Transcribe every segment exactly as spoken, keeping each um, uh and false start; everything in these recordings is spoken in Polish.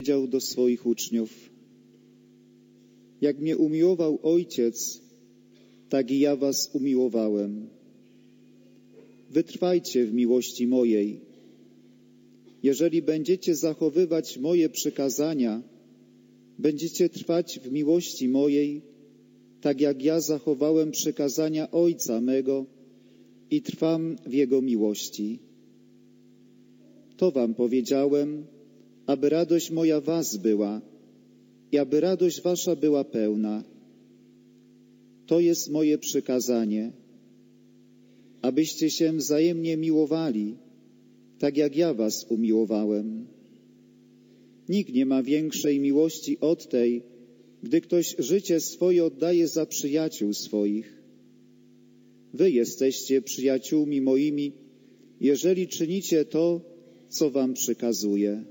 powiedział do swoich uczniów: jak mnie umiłował Ojciec, tak i ja was umiłowałem. Wytrwajcie w miłości mojej. Jeżeli będziecie zachowywać moje przykazania, będziecie trwać w miłości mojej, tak jak ja zachowałem przykazania Ojca mego i trwam w Jego miłości. To wam powiedziałem, aby radość moja was była i aby radość wasza była pełna. To jest moje przykazanie, abyście się wzajemnie miłowali, tak jak ja was umiłowałem. Nikt nie ma większej miłości od tej, gdy ktoś życie swoje oddaje za przyjaciół swoich. Wy jesteście przyjaciółmi moimi, jeżeli czynicie to, co wam przykazuję.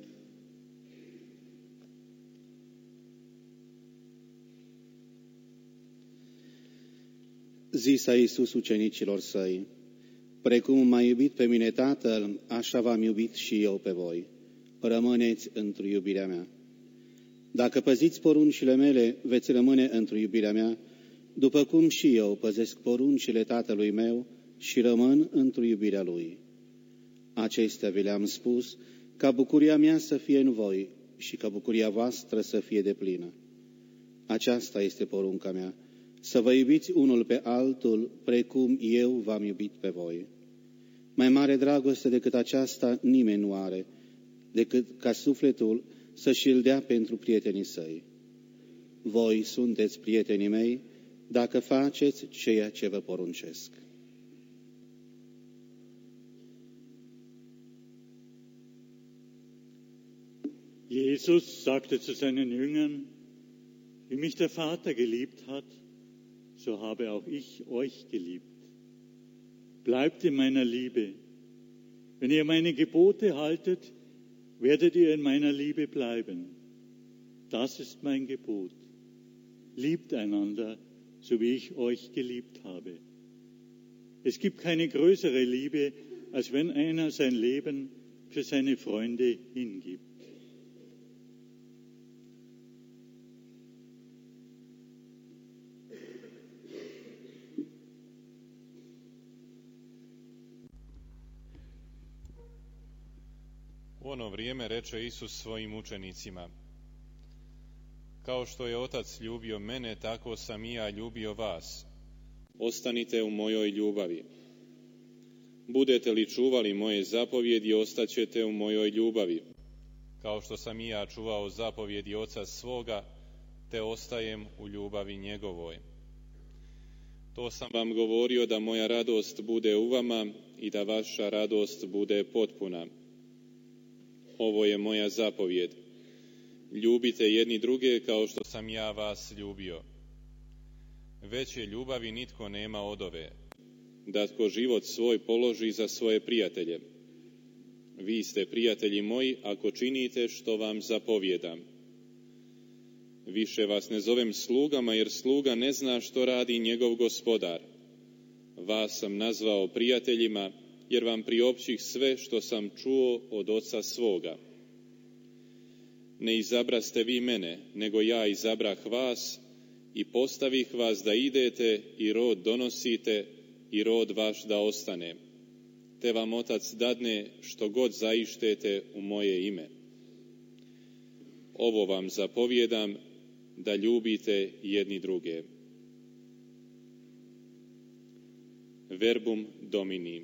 Zisa Iisus ucenicilor săi: precum m-a iubit pe mine Tatăl, așa v-am iubit și eu pe voi. Rămâneți într-o iubirea mea. Dacă păziți poruncile mele, veți rămâne într-o iubirea mea, după cum și eu păzesc poruncile Tatălui meu și rămân într-o iubirea Lui. Acestea vi le-am spus, ca bucuria mea să fie în voi și ca bucuria voastră să fie deplină. Aceasta este porunca mea, să vă iubiți unul pe altul, precum eu v-am iubit pe voi. Mai mare dragoste decât aceasta nimeni nu are, decât ca sufletul să-și îl dea pentru prietenii săi. Voi sunteți prietenii mei dacă faceți ceea ce vă poruncesc. Jesus sagte zu seinen Jüngern: wie mich der Vater geliebt hat, so habe auch ich euch geliebt. Bleibt in meiner Liebe. Wenn ihr meine Gebote haltet, werdet ihr in meiner Liebe bleiben. Das ist mein Gebot. Liebt einander, so wie ich euch geliebt habe. Es gibt keine größere Liebe, als wenn einer sein Leben für seine Freunde hingibt. U ono vrijeme reče Isus svojim učenicima: kao što je Otac ljubio mene, tako sam i ja ljubio vas. Ostanite u mojoj ljubavi. Budete li čuvali moje zapovjedi, ostaćete u mojoj ljubavi. Kao što sam i ja čuvao zapovjedi Oca svoga, te ostajem u ljubavi njegovoj. To sam vam govorio da moja radost bude u vama i da vaša radost bude potpuna. Ovo je moja zapovjed. Ljubite jedni druge kao što sam ja vas ljubio. Veće ljubavi nitko nema od ove, da tko život svoj položi za svoje prijatelje. Vi ste prijatelji moji ako činite što vam zapovjedam. Više vas ne zovem slugama, jer sluga ne zna što radi njegov gospodar. Vas sam nazvao prijateljima, jer vam priopćih sve što sam čuo od Oca svoga. Ne izabraste vi mene, nego ja izabrah vas i postavih vas da idete i rod donosite i rod vaš da ostane. Te vam Otac dadne što god zaištete u moje ime. Ovo vam zapovjedam, da ljubite jedni druge. Verbum Domini.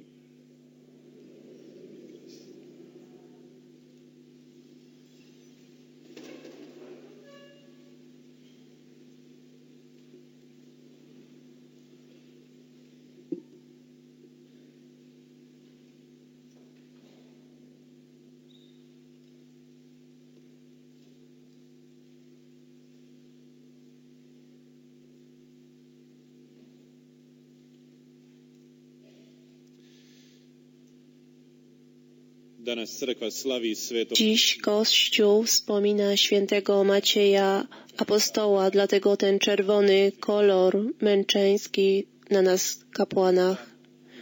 Danas crkva slavi svetog. Dziś Kościół wspomina świętego Macieja Apostoła, dlatego ten czerwony kolor męczeński na nas kapłanach.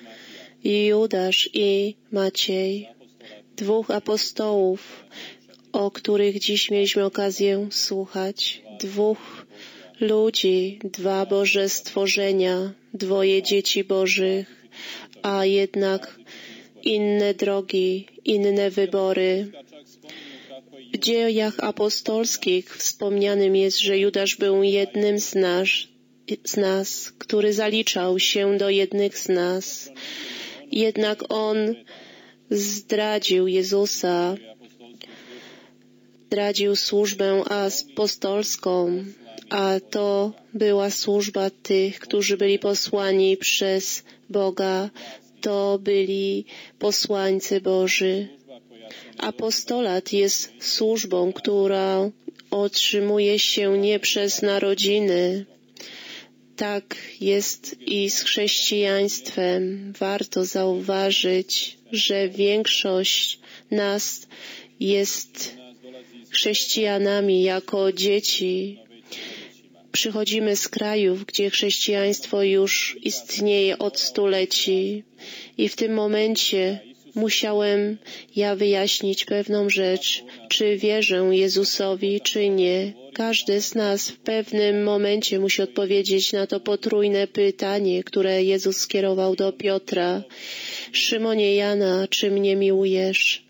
I Judasz i Maciej, dwóch apostołów, o których dziś mieliśmy okazję słuchać. Dwóch ludzi, dwa Boże stworzenia, dwoje dzieci Bożych, a jednak inne drogi, inne wybory. W dziejach apostolskich wspomnianym jest, że Judasz był jednym z nas, z nas, który zaliczał się do jednych z nas. Jednak on zdradził Jezusa, zdradził służbę apostolską, a to była służba tych, którzy byli posłani przez Boga. To byli posłańcy Boży. Apostolat jest służbą, która otrzymuje się nie przez narodziny. Tak jest i z chrześcijaństwem. Warto zauważyć, że większość nas jest chrześcijanami jako dzieci. Przychodzimy z krajów, gdzie chrześcijaństwo już istnieje od stuleci i w tym momencie musiałem ja wyjaśnić pewną rzecz, czy wierzę Jezusowi, czy nie. Każdy z nas w pewnym momencie musi odpowiedzieć na to potrójne pytanie, które Jezus skierował do Piotra. Szymonie Jana, czy mnie miłujesz?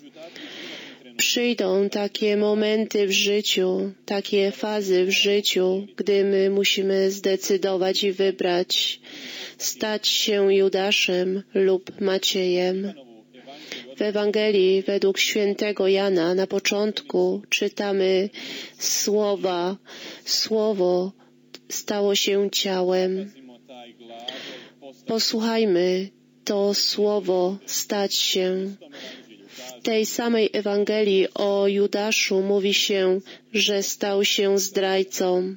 Przyjdą takie momenty w życiu, takie fazy w życiu, gdy my musimy zdecydować i wybrać, stać się Judaszem lub Maciejem. W Ewangelii według świętego Jana na początku czytamy słowa, słowo stało się ciałem. Posłuchajmy to słowo stać się. W tej samej Ewangelii o Judaszu mówi się, że stał się zdrajcą.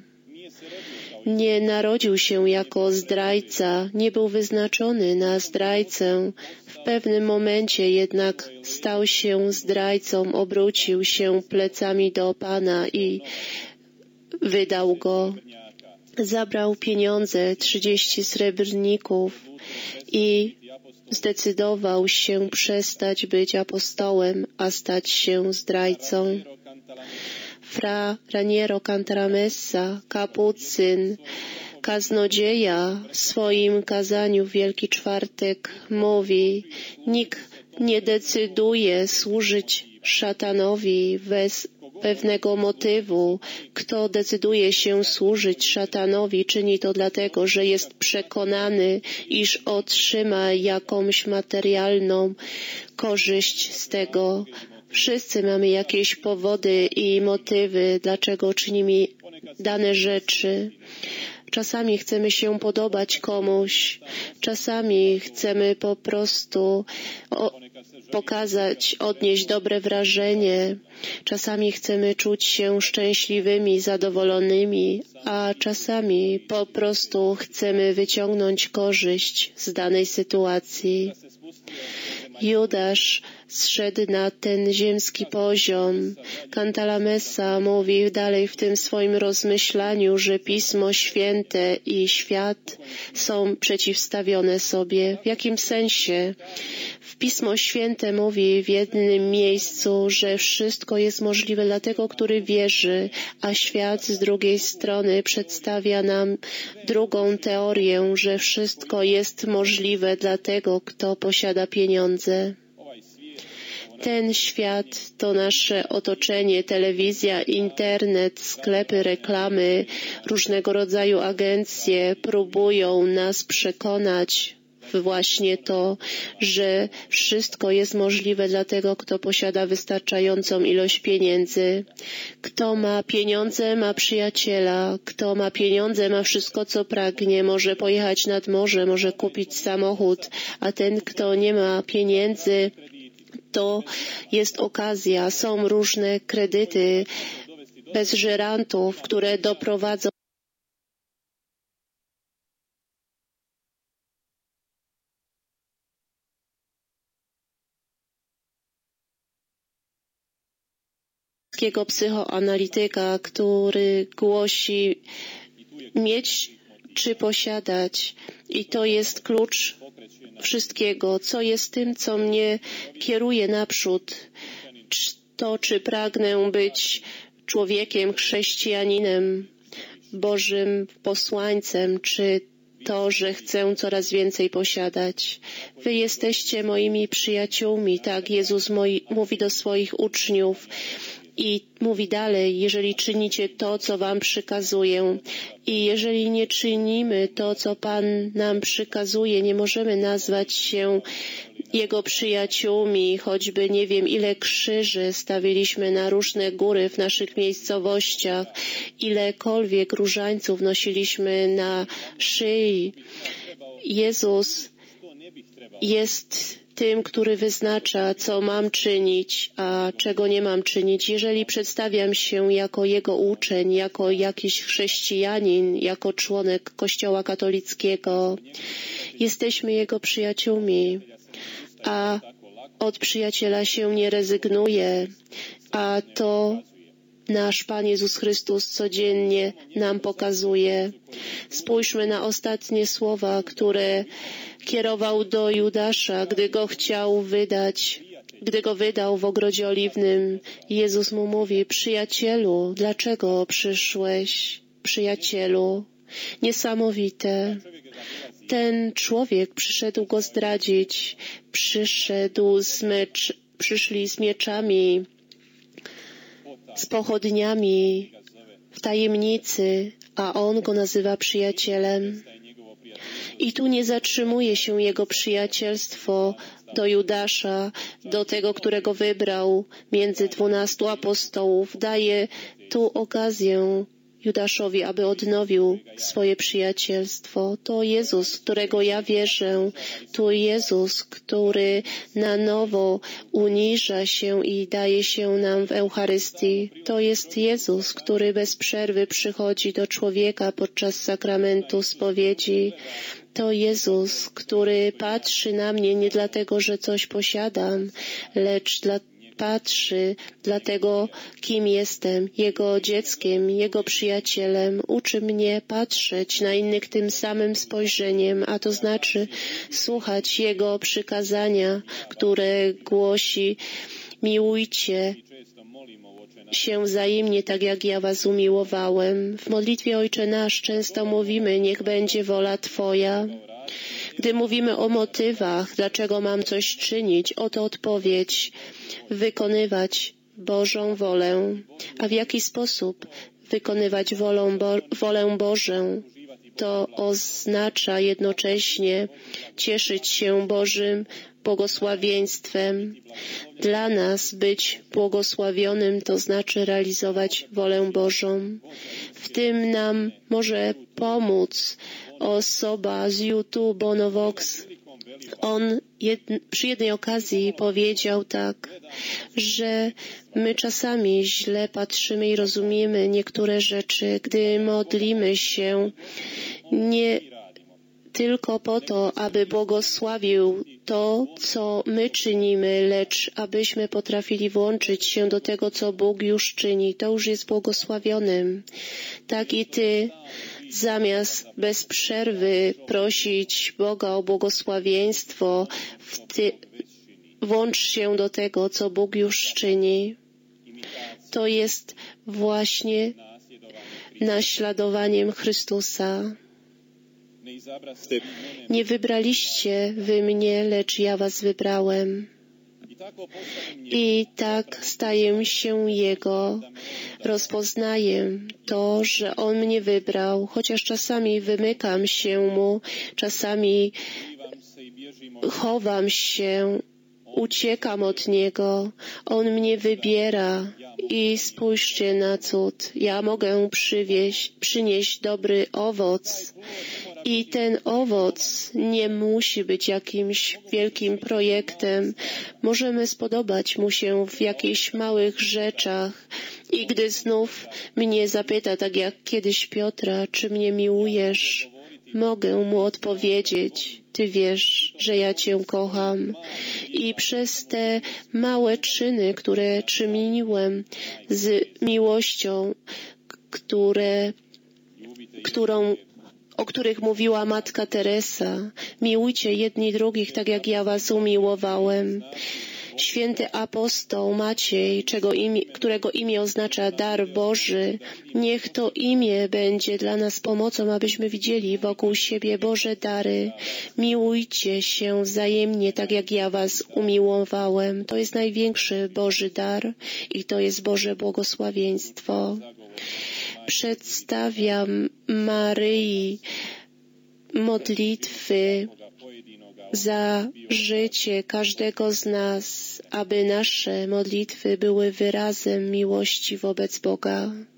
Nie narodził się jako zdrajca, nie był wyznaczony na zdrajcę. W pewnym momencie jednak stał się zdrajcą, obrócił się plecami do Pana i wydał go. Zabrał pieniądze, trzydzieści srebrników i zdecydował się przestać być apostołem, a stać się zdrajcą. Fra Raniero Cantalamessa, kapucyn, kaznodzieja, w swoim kazaniu w Wielki Czwartek mówi: nikt nie decyduje służyć szatanowi bez pewnego motywu. Kto decyduje się służyć szatanowi, czyni to dlatego, że jest przekonany, iż otrzyma jakąś materialną korzyść z tego. Wszyscy mamy jakieś powody i motywy, dlaczego czynimy dane rzeczy. Czasami chcemy się podobać komuś, czasami chcemy po prostu o, pokazać, odnieść dobre wrażenie, czasami chcemy czuć się szczęśliwymi, zadowolonymi, a czasami po prostu chcemy wyciągnąć korzyść z danej sytuacji. Judasz zszedł na ten ziemski poziom. Cantalamessa mówi dalej w tym swoim rozmyślaniu, że Pismo Święte i świat są przeciwstawione sobie. W jakim sensie? W Pismo Święte mówi w jednym miejscu, że wszystko jest możliwe dla tego, który wierzy, a świat z drugiej strony przedstawia nam drugą teorię, że wszystko jest możliwe dla tego, kto posiada pieniądze. Ten świat to nasze otoczenie, telewizja, internet, sklepy, reklamy, różnego rodzaju agencje próbują nas przekonać w właśnie to, że wszystko jest możliwe dla tego, kto posiada wystarczającą ilość pieniędzy. Kto ma pieniądze, ma przyjaciela. Kto ma pieniądze, ma wszystko, co pragnie. Może pojechać nad morze, może kupić samochód, a ten, kto nie ma pieniędzy, to jest okazja. Są różne kredyty bez żerantów, które doprowadzą takiego psychoanalityka, który głosi mieć czy posiadać. I to jest klucz wszystkiego, co jest tym, co mnie kieruje naprzód. to, czy pragnę być człowiekiem, chrześcijaninem, Bożym posłańcem, czy to, że chcę coraz więcej posiadać. Wy jesteście moimi przyjaciółmi, tak Jezus moi, mówi do swoich uczniów. I mówi dalej, jeżeli czynicie to, co wam przykazuję i jeżeli nie czynimy to, co Pan nam przykazuje, nie możemy nazwać się Jego przyjaciółmi, choćby nie wiem ile krzyży stawiliśmy na różne góry w naszych miejscowościach, ilekolwiek różańców nosiliśmy na szyi. Jezus jest tym, który wyznacza, co mam czynić, a czego nie mam czynić. Jeżeli przedstawiam się jako Jego uczeń, jako jakiś chrześcijanin, jako członek Kościoła katolickiego, jesteśmy Jego przyjaciółmi, a od przyjaciela się nie rezygnuje, a to nasz Pan Jezus Chrystus codziennie nam pokazuje. Spójrzmy na ostatnie słowa, które kierował do Judasza, gdy go chciał wydać, gdy go wydał w ogrodzie oliwnym. Jezus mu mówi: przyjacielu, dlaczego przyszłeś? Przyjacielu. Niesamowite. Ten człowiek przyszedł go zdradzić. Przyszedł z mecz, przyszli z mieczami, z pochodniami, w tajemnicy, a on go nazywa przyjacielem. I tu nie zatrzymuje się jego przyjacielstwo do Judasza, do tego, którego wybrał między dwunastu apostołów. Daje tu okazję Judaszowi, aby odnowił swoje przyjacielstwo. To Jezus, którego ja wierzę. To Jezus, który na nowo uniża się i daje się nam w Eucharystii. To jest Jezus, który bez przerwy przychodzi do człowieka podczas sakramentu spowiedzi. To Jezus, który patrzy na mnie nie dlatego, że coś posiadam, lecz dlatego, patrzy dlatego, kim jestem, Jego dzieckiem, Jego przyjacielem. Uczy mnie patrzeć na innych tym samym spojrzeniem, a to znaczy słuchać Jego przykazania, które głosi: miłujcie się wzajemnie, tak jak ja was umiłowałem. W modlitwie Ojcze Nasz często mówimy: niech będzie wola Twoja. Gdy mówimy o motywach, dlaczego mam coś czynić, oto odpowiedź: wykonywać Bożą wolę. A w jaki sposób wykonywać wolę, Bo- wolę Bożą? To oznacza jednocześnie cieszyć się Bożym błogosławieństwem. Dla nas być błogosławionym to znaczy realizować wolę Bożą. W tym nam może pomóc osoba z YouTube, Bono Vox. On jedn, przy jednej okazji powiedział tak, że my czasami źle patrzymy i rozumiemy niektóre rzeczy, gdy modlimy się nie tylko po to, aby błogosławił to, co my czynimy, lecz abyśmy potrafili włączyć się do tego, co Bóg już czyni. To już jest błogosławionym. Tak i Ty, zamiast bez przerwy prosić Boga o błogosławieństwo, ty, włącz się do tego, co Bóg już czyni. To jest właśnie naśladowaniem Chrystusa. Nie wybraliście wy mnie, lecz ja was wybrałem. I tak staję się Jego. Rozpoznaję to, że On mnie wybrał, chociaż czasami wymykam się Mu, czasami chowam się, uciekam od Niego. On mnie wybiera i spójrzcie na cud. Ja mogę przywieźć, przynieść dobry owoc. I ten owoc nie musi być jakimś wielkim projektem. Możemy spodobać Mu się w jakichś małych rzeczach. I gdy znów mnie zapyta, tak jak kiedyś Piotra, czy mnie miłujesz, mogę Mu odpowiedzieć: Ty wiesz, że ja Cię kocham. I przez te małe czyny, które czyniłem z miłością, które, którą o których mówiła Matka Teresa. Miłujcie jedni drugich, tak jak ja was umiłowałem. święty apostoł Maciej, czego imię, którego imię oznacza dar Boży, niech to imię będzie dla nas pomocą, abyśmy widzieli wokół siebie Boże dary. Miłujcie się wzajemnie, tak jak ja was umiłowałem. To jest największy Boży dar i to jest Boże błogosławieństwo. Przedstawiam Maryi modlitwy za życie każdego z nas, aby nasze modlitwy były wyrazem miłości wobec Boga.